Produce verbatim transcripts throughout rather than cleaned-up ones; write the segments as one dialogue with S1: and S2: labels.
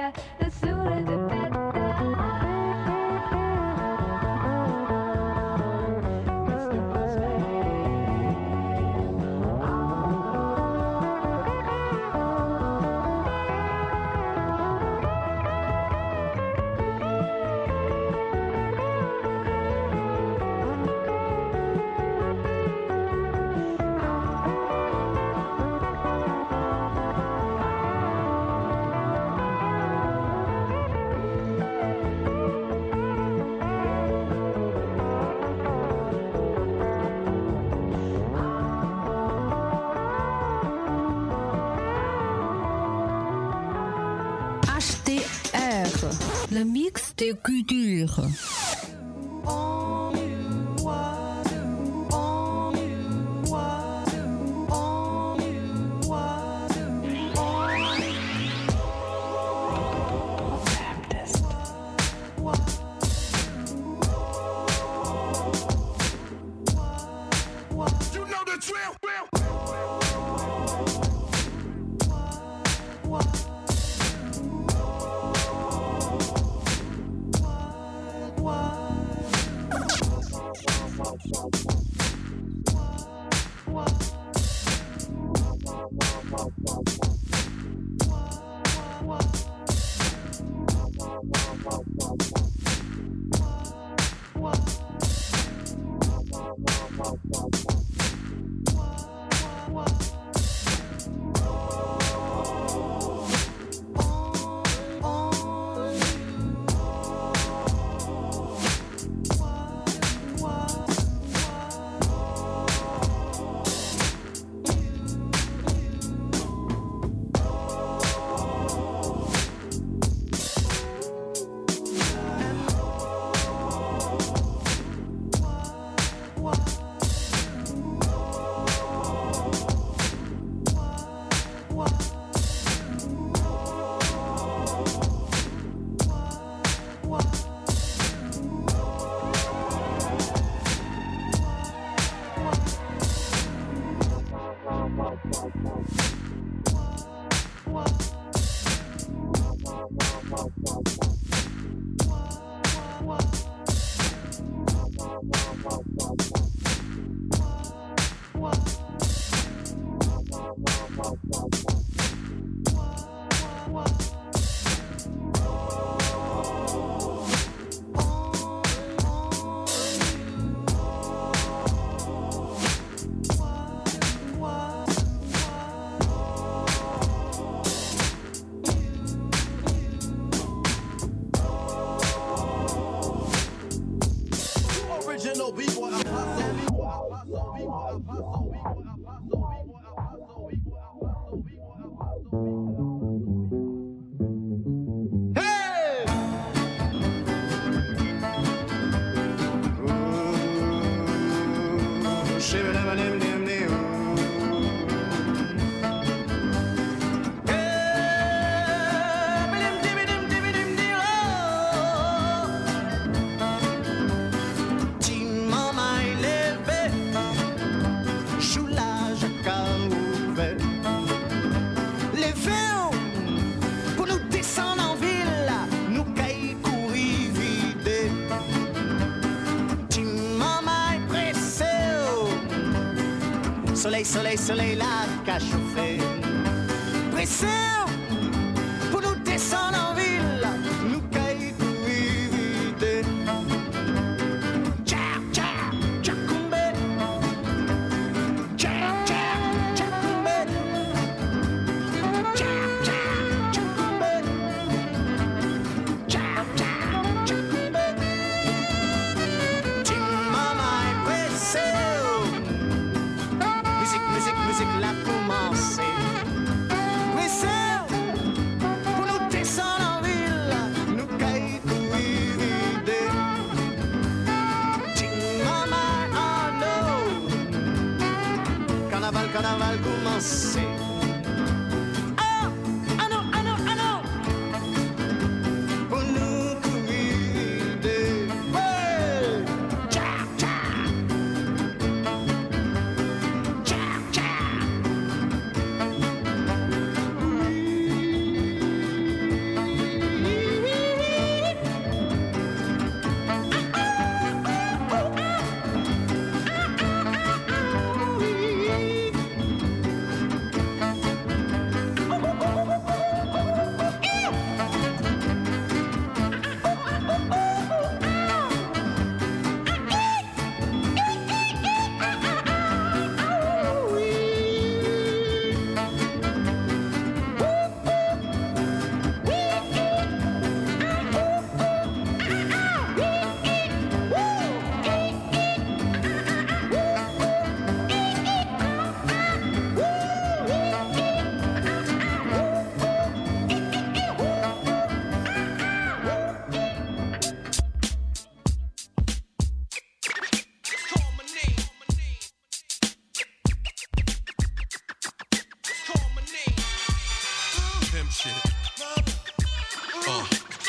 S1: Le mix des cultures.
S2: Soleil, soleil, soleil, la cage chauffée. Pressé pour nous descendre en ville, nous cailles pour éviter. Tcha, tcha, tcha, combé. Tcha, tcha, tcha, combé. Tcha, tcha, tcha, combé. Tcha, tcha, tcha, combé. Tu m'as pressé. Musique l'a commencé. Pressé pour nous descendre en ville, nous cailles pour éviter. Ting mama, oh no. Carnaval, carnaval commencé. Oh, ah non, ah non, ah non. Pour nous pour éviter. Ouais, tcha, tcha.
S3: pimp shit. Uh.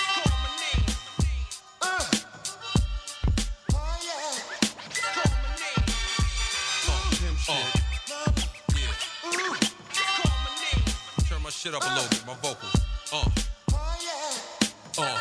S3: Shit up a little bit, my vocals. Uh. Uh.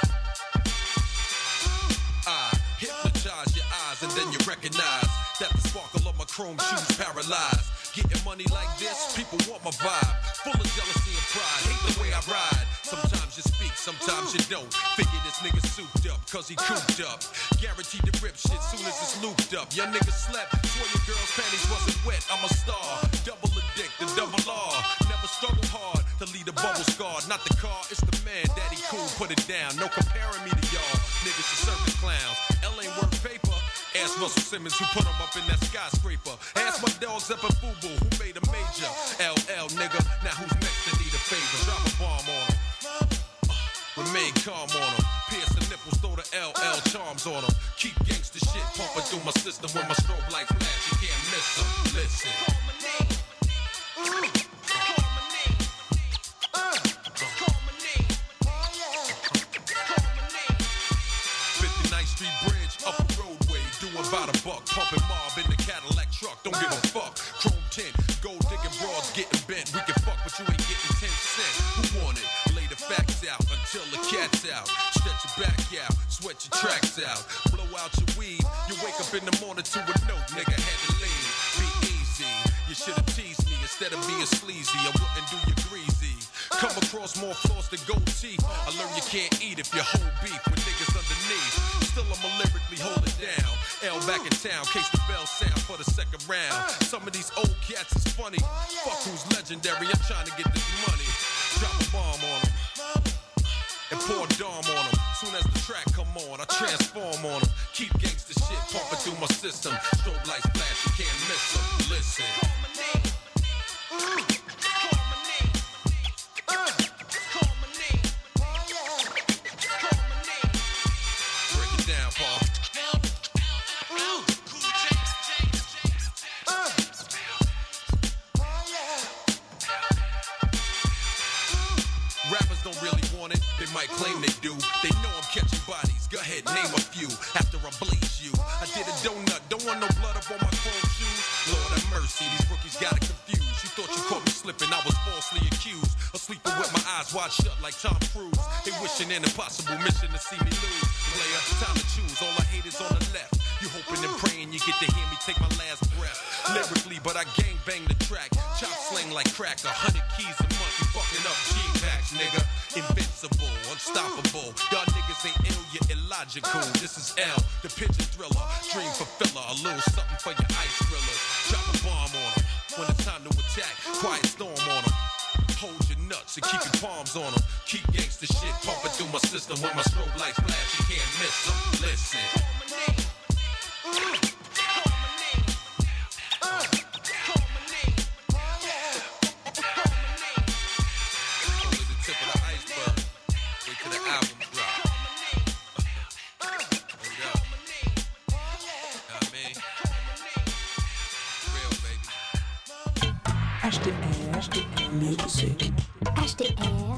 S3: I hypnotize your eyes and then you recognize that the sparkle of my chrome shoes paralyzed. Getting money like this, people want my vibe. Full of jealousy and pride, hate the way I ride. Sometimes you speak, sometimes you don't. Figure this nigga souped up, cause he cooped up. Guaranteed to rip shit soon as it's looped up. Your nigga slept, swore your girl's panties wasn't wet. I'm a star, double addicted, double R. Never struggle hard to lead a bubble scar. Not the car, it's the man, daddy cool, put it down. No comparing me to y'all, niggas are circus clowns. L ain't worth paper. Ask Russell Simmons who put him up in that skyscraper. Ask my dogs up in Fubu who made a major. L L nigga, now who's next to need a favor? Drop a bomb on him. Uh, remain calm on him. Pierce the nipples, throw the L L charms on him. Keep gangsta shit pumping through my system. When my strobe light flash, you can't miss him. Listen. fifty-ninth Street Bridge, up the roadway, doing about a buck, pumping mob in the Cadillac truck, don't give a fuck. Chrome tint, gold digging broads getting bent. We can fuck, but you ain't getting ten cent. Who want it? Lay the facts out until the cat's out. Stretch your back out, sweat your tracks out. Blow out your weed, you wake up in the morning to a note, nigga had to leave. Be easy, you should've teased me instead of being sleazy. I wouldn't do you greasy. Come across more flaws than gold teeth. I learned you can't eat if you hold beef with niggas underneath. Still I'ma lyrically hold it down. L back in town, case the bell sound for the second round. Some of these old cats is funny. Fuck who's legendary, I'm trying to get this money. Drop a bomb on them and pour a dom on them. Soon as the track come on, I transform on them. Keep gangsta shit pumping through my system. Strobe lights flash, you can't miss them. Listen. They might claim they do. They know I'm catching bodies. Go ahead, name a few. After I blaze you, I did a donut. Don't want no blood up on my chrome shoes. Lord have mercy, these rookies got it confused. You thought you caught me slipping, I was falsely accused of sleeping with my eyes wide shut like Tom Cruise. They wishing an impossible mission to see me lose. Player, time to choose. All I hate is on the left. You hoping and praying you get to hear me take my last breath. Lyrically, but I gang bang the track. Chop slang like crack. A hundred keys a month. You fucking up G-Packs, nigga. Invincible, unstoppable. Y'all niggas ain't ill, you're illogical. This is L, the pigeon thriller. Dream fulfiller, a little something for your ice thrillers. Drop a bomb on them when it's time to attack. Quiet storm on them. Hold your nuts and keep your palms on them. Keep gangsta shit pumping through my system. When my strobe lights flash, you can't miss them. Listen.
S4: H D R, H D R Music.
S5: H D R.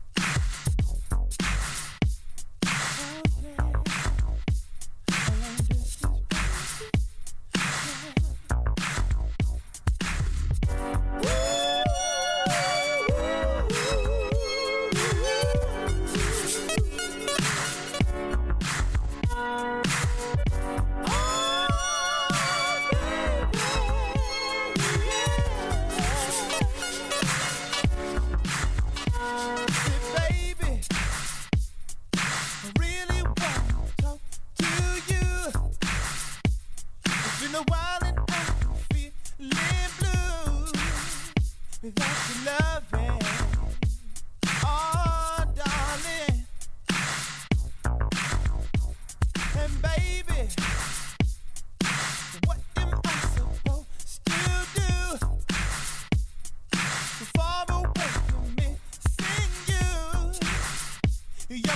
S4: I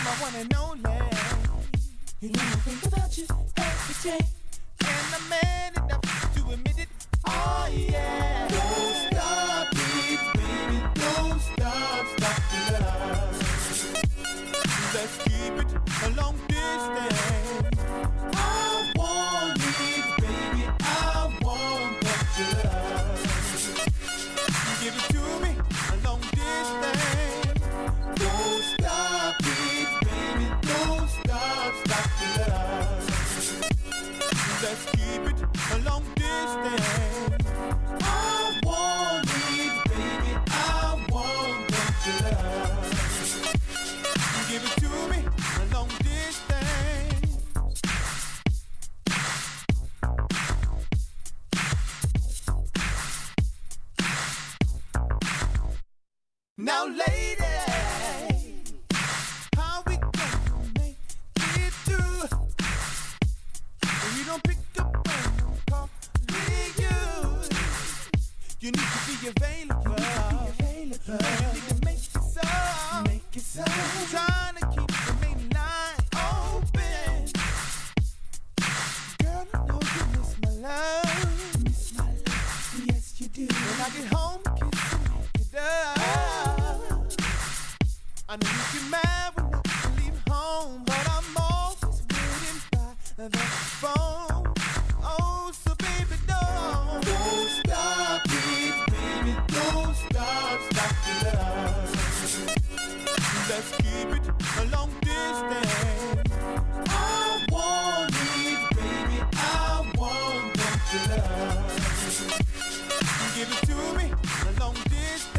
S5: my one and only. You know I think about you every day, and I'm man enough to admit it. Oh yeah. Don't stop it, baby. Don't stop, stop the love. Let's keep it a long distance. I want it, baby. I want that love. Give it to me a long distance. Don't stop it, baby. Don't stop, stop the love. Let's keep it a long distance. I want it, baby. I want that love. Give it to me a long distance. Now, lady, how we gonna make it through? If you don't pick up when I'm calling you, you need to be available. You need to make it so. Make it so. I'm trying to keep the main line open. Girl, I know you miss my love. Miss my love. Yes, you do. When I get home, kiss and make it up. I know you get mad when I leave home, but I'm always waiting by the phone. Oh, so baby, don't don't stop it, baby, don't stop, stop the love. Let's keep it a long distance. I want it, baby, I want that love. Give it to me a long distance.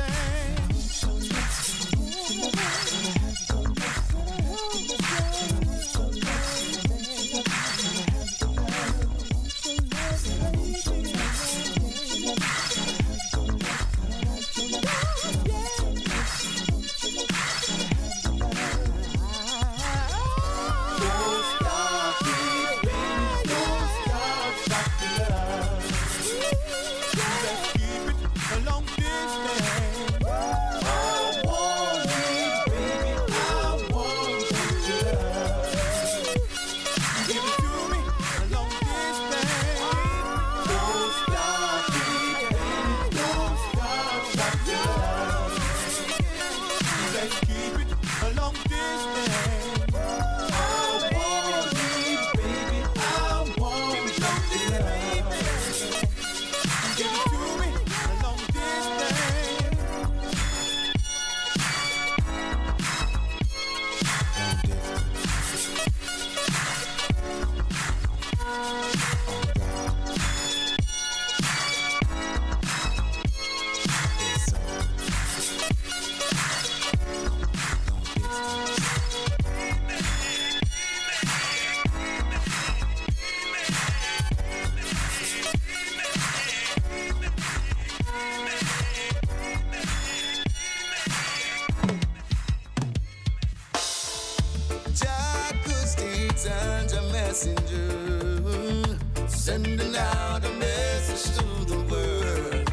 S6: Sending out a message to the world.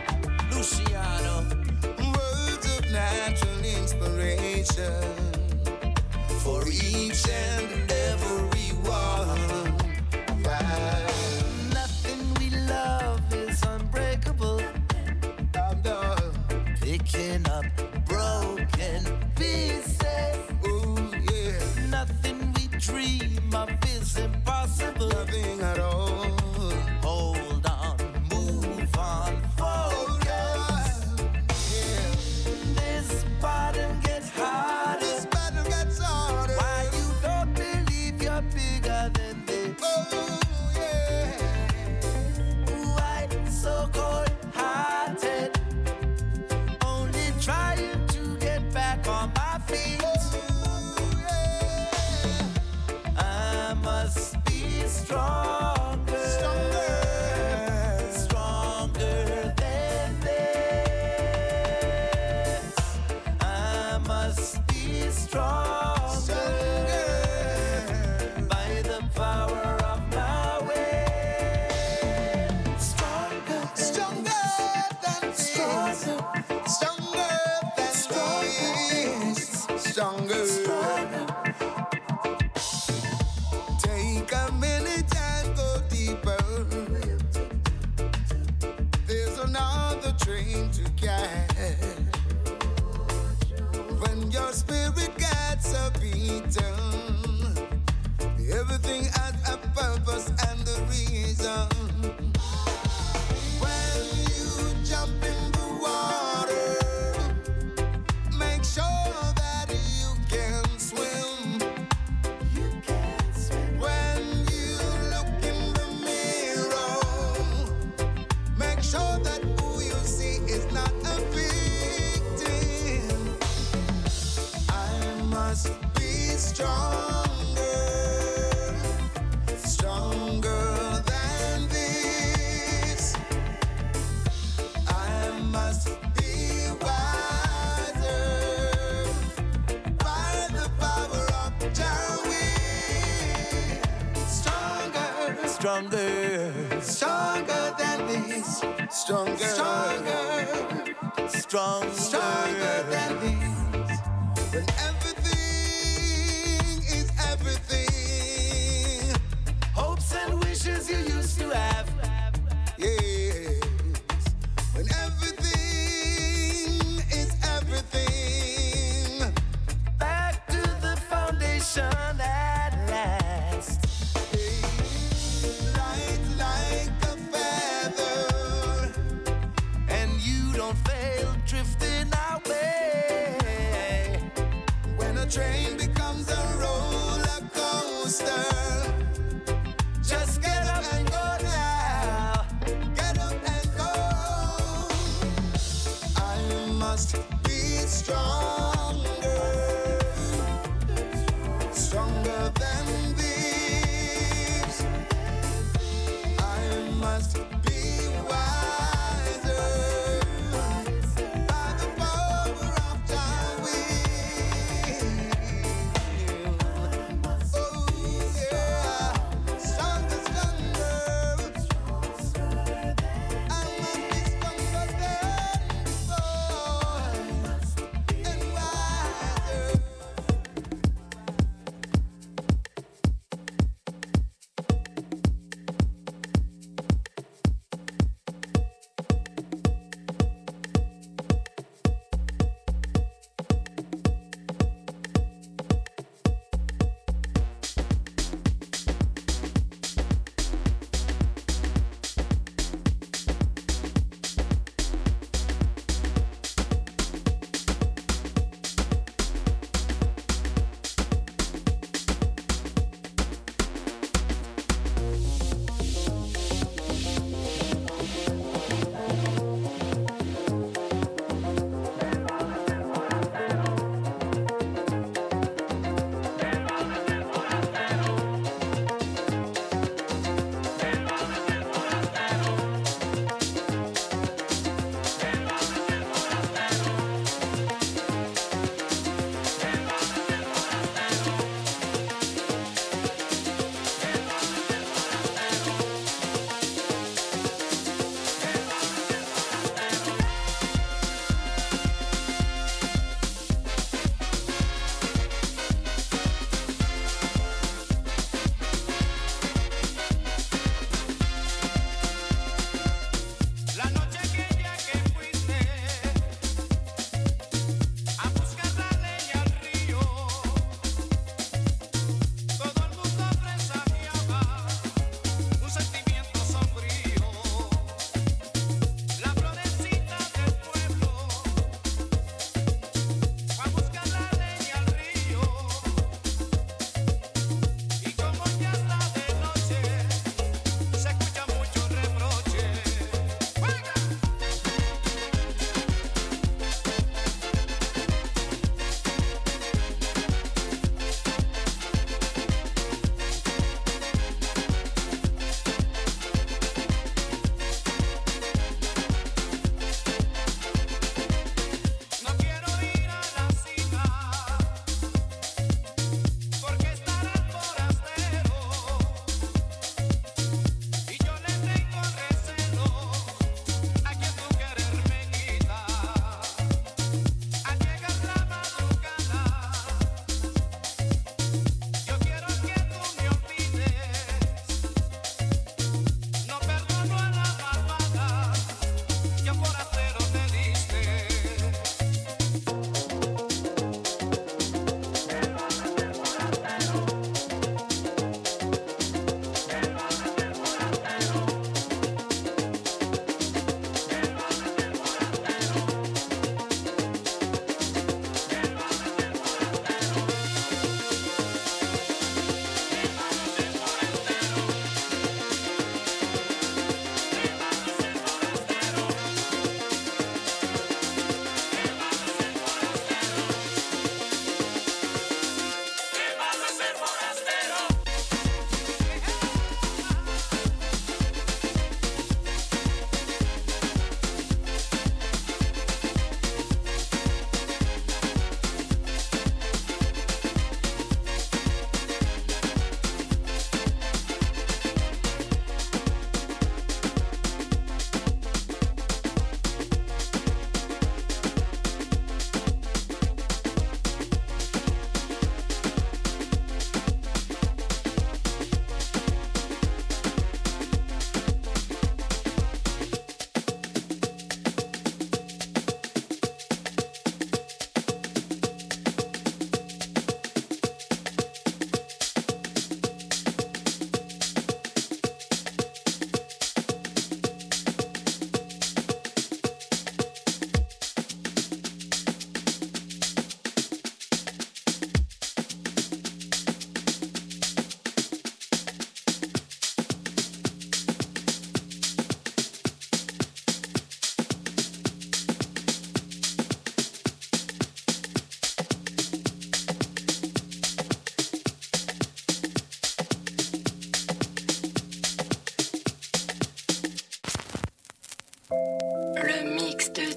S6: Luciano, words of natural inspiration for each and every one. Yeah. Nothing we love is unbreakable. I'm done picking up broken pieces. Oh yeah. Nothing we dream of is impossible. Nothing at all. Hold on, move on, focus. Yeah. This battle gets harder. This battle gets harder. Why you don't believe? stronger, stronger than this, stronger, stronger, stronger, stronger than this. When everything is everything, hopes and wishes you used to have, yes. When everything is everything, back to the foundation at last. Light like a feather, and you don't fail drifting away. When a train becomes a roller coaster, just get up and go now. Get up and go. I must be stronger, stronger than these. I must be wiser by the power of thy will. Oh yeah, stronger, stronger. I must be stronger than before and wiser.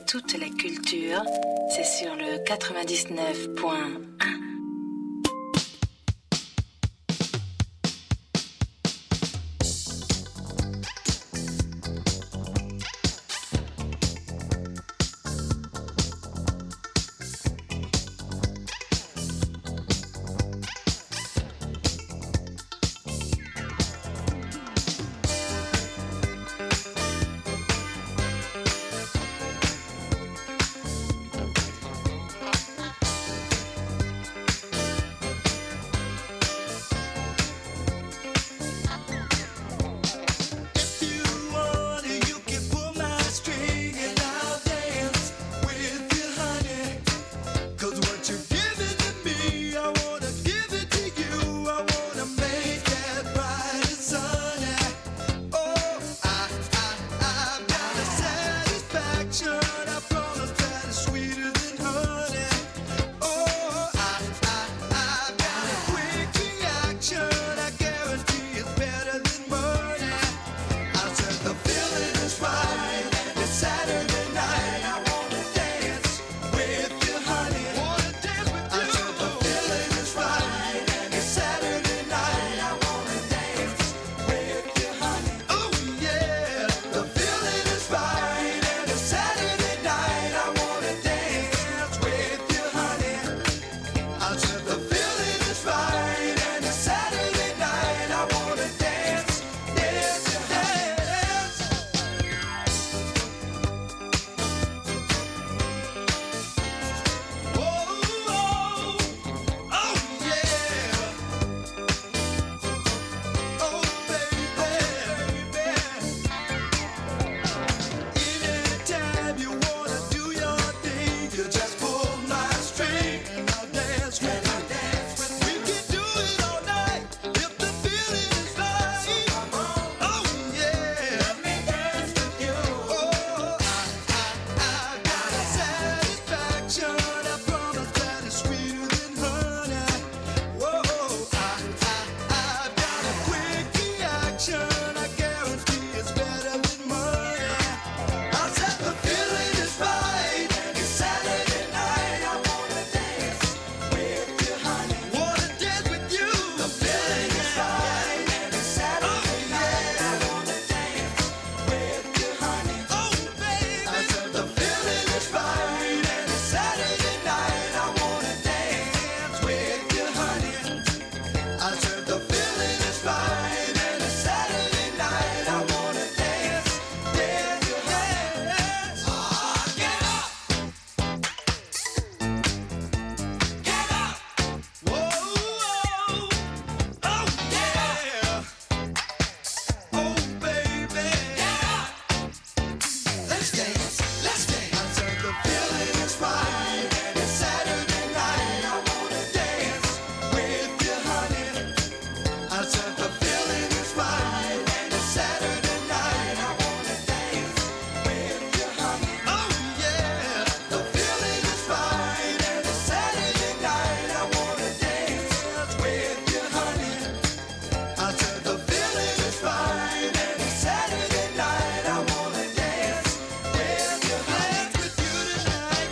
S7: toute la culture, c'est sur le quatre-vingt-dix-neuf point un.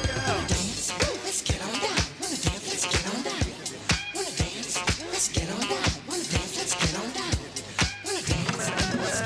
S8: Let's get on